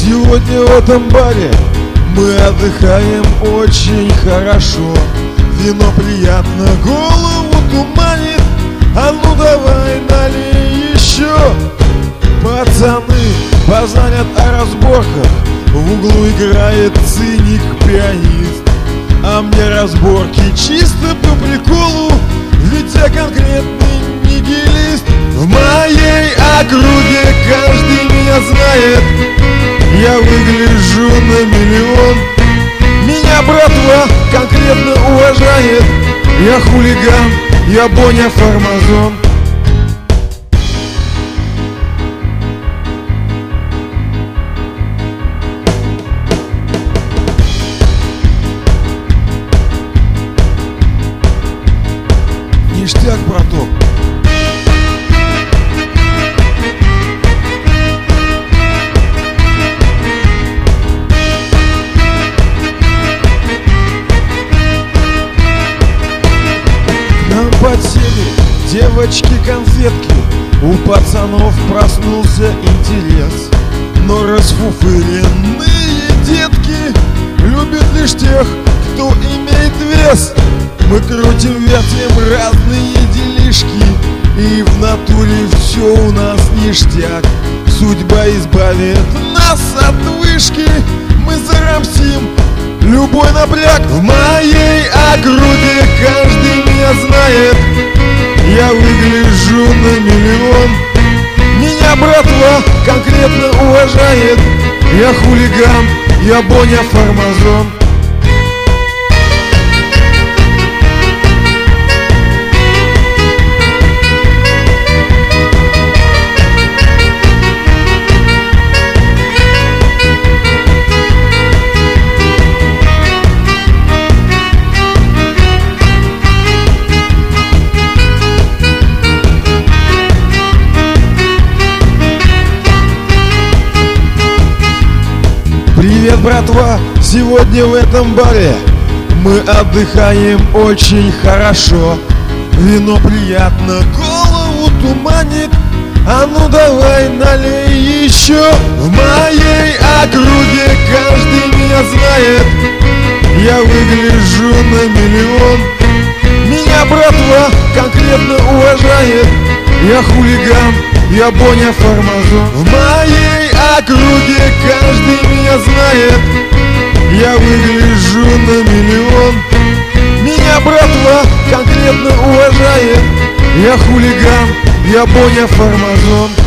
Сегодня в этом баре мы отдыхаем очень хорошо. Вино приятно, голову туманит. А ну давай налей еще. Пацаны познанят о разборках. В углу играет циник-пианист. А мне разборки чисто по приколу, ведь я конкретный нигилист. В моей округе каждый меня знает. Я выгляжу на миллион. Меня братва конкретно уважает. Я хулиган, я Боня Формазон. Ништяк, браток. Подсели девочки-конфетки, у пацанов проснулся интерес. Но расфуфыренные детки любят лишь тех, кто имеет вес. Мы крутим-вертим разные делишки, и в натуре все у нас ништяк. Судьба избавит нас от вышки, мы зарамсим любой напряг. В моей округе каждый меня знает. Я выгляжу на миллион. Меня братва конкретно уважает. Я хулиган, я Боня Формазон. Привет, братва! Сегодня в этом баре мы отдыхаем очень хорошо. Вино приятно, голову туманит. А ну давай налей еще. В моей округе каждый меня знает. Я выгляжу на миллион. Меня братва конкретно уважает. Я хулиган, я Боня Формазон. В моей округе каждый меня знает. Я выгляжу на миллион. Меня братва конкретно уважает. Я хулиган, я Боня Формазон.